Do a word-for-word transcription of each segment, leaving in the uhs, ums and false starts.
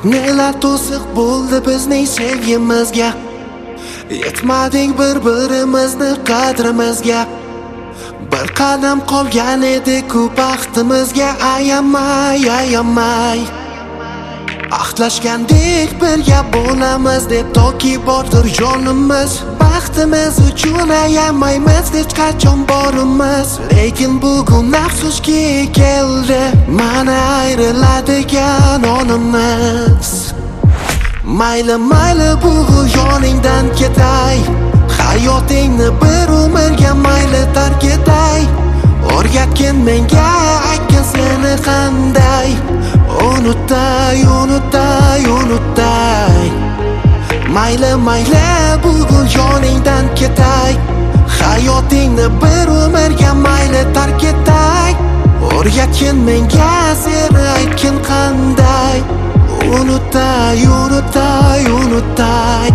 Nelar to'siq bo'ldi bizning sevgimizga, yetmadik bir-birimizni qadrimizga. Bir qadam qolgan edi ku baxtimizga. Ayamay, ayamay ahdlashgandek birga bo'lamiz deb, toki bordir jonimiz. Baxtimiz uchun ayamaymiz hech qachon borimiz. Lekin bugun afsuski keldi mana ayriladigan onimiz. Mayli mayli bugun yoningdan ketay, hayotingni bir umrga mayli tark etay. O'rgatgin menga aytgin seni qanday unutay, unutay, unutay. Mayli mayli bugun yoningdan ketay, hayotingni bir umrga mayli tark etay. O'rgatgin menga seni aytgin qanday unutay, unutay, unutay.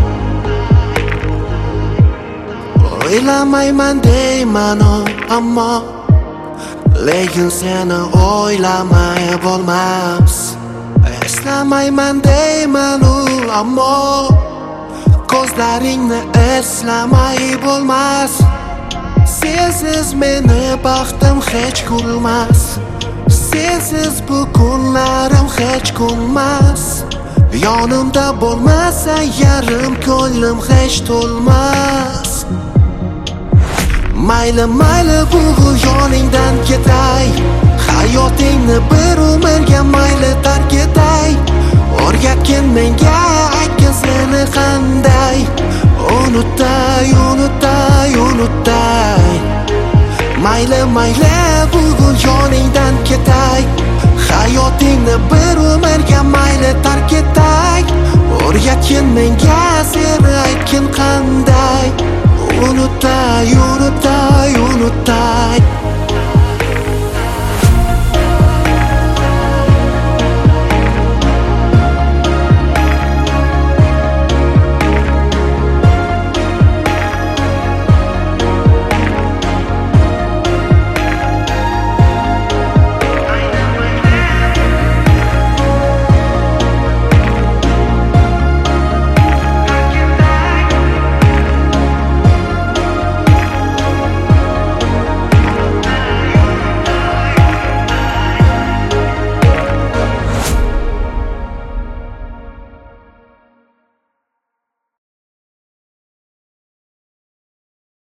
O'ylamayman deyman ammo, lekin seni o'ylamay bo'lmas. Eslamayman deyman ammo, ko'zlaringni eslamay bo'lmas. Sensiz meni baxtim hech kulmas, sensiz bu kunlarim hech kunmas. Yonimda bo'lmasa yarim ko'nglim hech to'lmas. Mayli mayli bugun yoningdan ketay, hayotingni bir umrga mayli tark etay. O'rgatgin menga aytgin seni qanday unutay, unutay, unutay. Mayli mayli bugun yoningdan ketay, hayotingni bir umrga mayli tark etay. O'rgatgin menga seni aytgin qanday